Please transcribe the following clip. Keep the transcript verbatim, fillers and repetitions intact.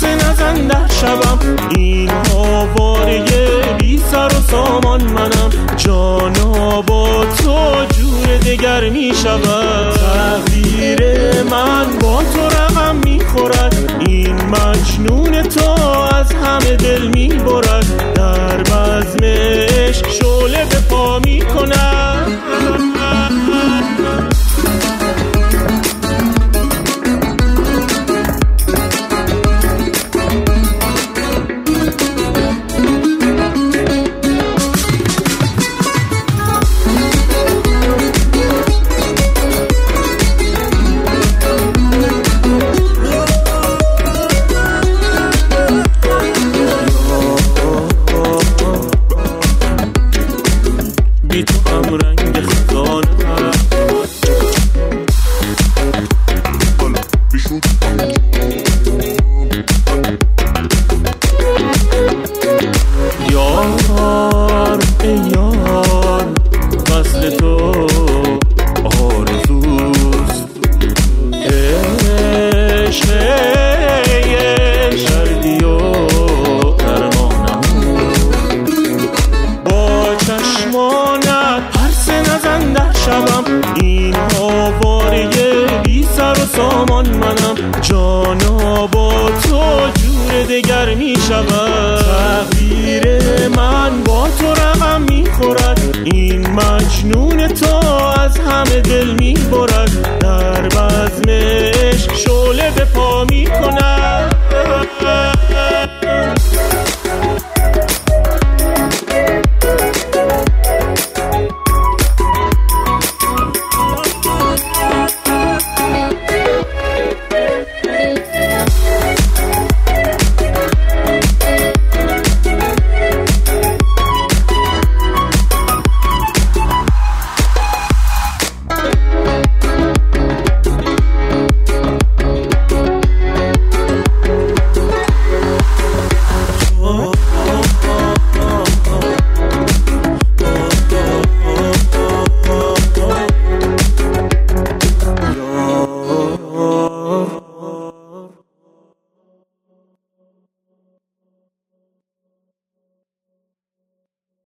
پرسه نزن در شبم، این آواره بی سر و سامان منم، جانا با تو جور دگر می شود. تقدیر من با تو رقم می خورد، این مجنون تو از همه دل می برد، در بزم عشق شعله به پا می کند. بی تو هم رنگ خزانه یار ای یار، وصل تو آرزوست، عشق شردی و درمانم با چشمانت پرسه نزن در شبم، این آواره بی سر و سامان منم، جانا با تو جور دگر می شود. تقدیر من با تو رقم می خورد، این مجنون تو از همه دل می برد، در بزم عشق شعله به پا می کند.